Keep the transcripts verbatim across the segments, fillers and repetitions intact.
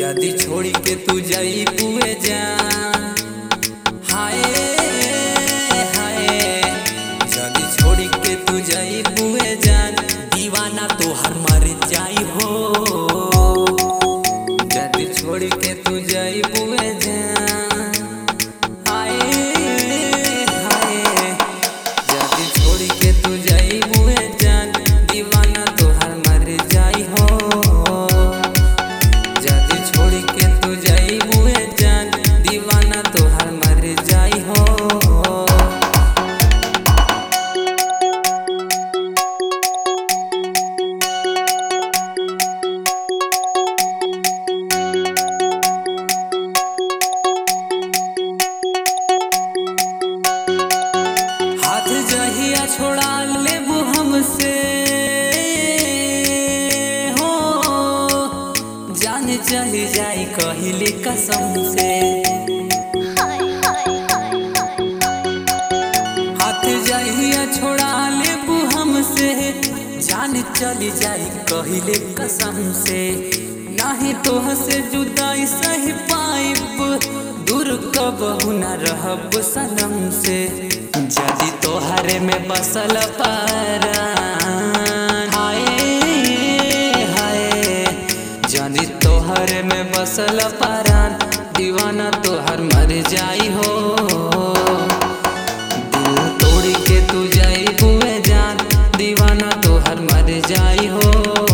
जदी छोड़ी के तू जाई पुए जान हाय हाय जदी छोड़ी के तू जाई पुए जान दीवाना तो हर मर जाई हो जदी छोड़ी के तू जाई पुए जान हाय हाय जदी छोड़ी के तू जाई पुए जान दीवाना तो हर मर जाई हो जदी छोड़ी के तू जाई पुए जान दीवाना तो हर मर जाई हो। हाथ जहिया छोड़ा लेबू हमसे हो जान चली जाई कहिले कसम से हाथ जहिया छोड़ा लेबू हमसे जान चली जाई कहिले कसम से नाही तोह से जुदाई सही पाइब दूर कबहू न रहब सनम से जदी तोहरे में बसल परान हाय हाय जदी तोहरे में बसल परान दीवाना तोहर मर जाई हो दिल तोड़ के तू जाई हुए जान दीवाना तोहर मर जाई हो।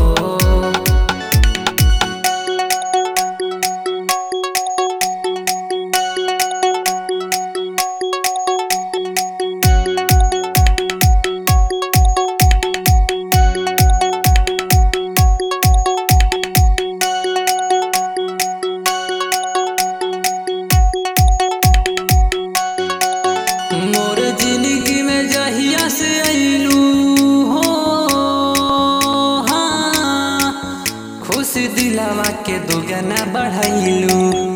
मोर जिंदगी में जहिया से अइलू हो हाँ खुशी दिलावा के दुगना बढ़ाइलू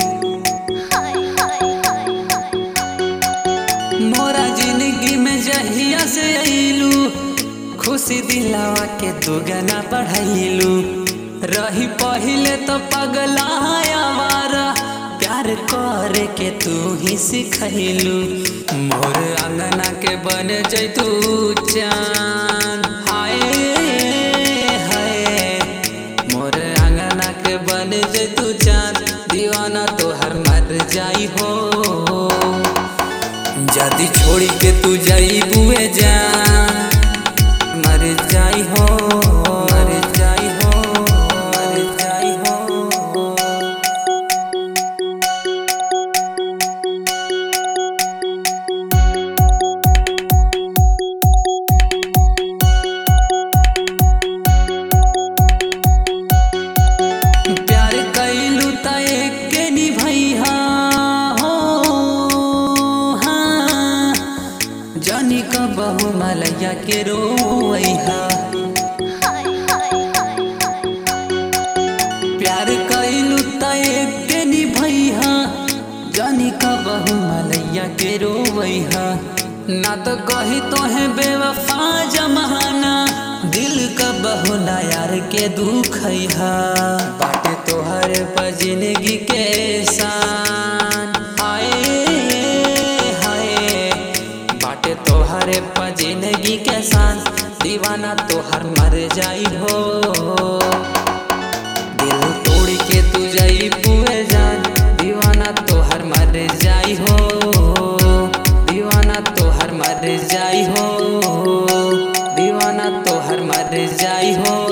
मोरा जिंदगी में जहिया से अइलू खुशी दिलावा के दुगना बढ़ाइलू रही पहिले तो पगला आवारा प्यार करे के तू ही सिखैलू मोर अंगना के बन जैतू चांद हाय हाय मोर अंगना के बन जैतू चांद दीवाना तो हर मर जाई हो जदी छोड़ी के तू जाई बुए जान मर जाई हो मर जाई हो मर जाई हो। प्यार कैलू त एके निभैहा हो हाँ जानी कबहू मलैया के रोइहा प्यार कैलू त एके निभैहा जानी कबहू मलैया के रोइहा ना तो कही तोहे बेवफा जमाना दिल कबहू ना यार के दुखैहा बाटे तोहरे पर जिंदगी के शान हाय हाय बाटे तोहरे पर जिंदगी के शान दीवाना तोहर मर जाई हो दिल तोड़ के तू जाई पुए जान दीवाना तोहर मर जाई हो दीवाना तोहर मर जाई हो दीवाना तोहर मर जाई हो।